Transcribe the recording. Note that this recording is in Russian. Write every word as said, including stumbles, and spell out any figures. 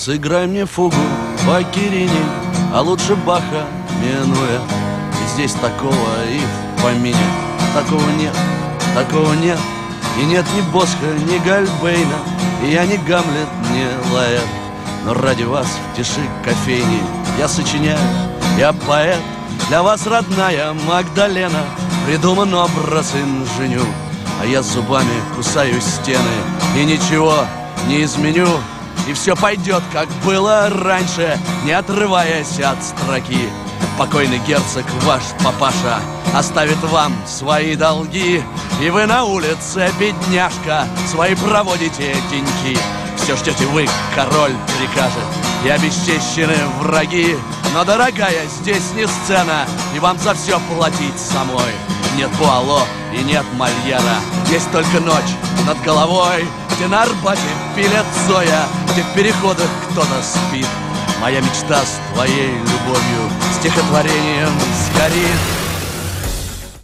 Сыграй мне фугу Вакирини, а лучше Баха Минуя. И здесь такого и в помине. Такого нет, такого нет. И нет ни Босха, ни Гальбейна, и я не Гамлет, не Лаэрт. Но ради вас в тиши кофейни я сочиняю, я поэт. Для вас, родная Магдалена, придуман образ инженю. А я зубами кусаю стены и ничего не изменю. И все пойдет, как было раньше, не отрываясь от строки. Покойный герцог, ваш папаша, оставит вам свои долги, и вы на улице, бедняжка, свои проводите деньки. Все ждете вы, король прикажет, и обесчещены враги. Но, дорогая, здесь не сцена, и вам за все платить самой. Нет Буало и нет Мольера, есть только ночь над головой, где на Арбате пилят Зоя, где в переходах кто-то спит. Моя мечта с твоей любовью стихотворением сгорит.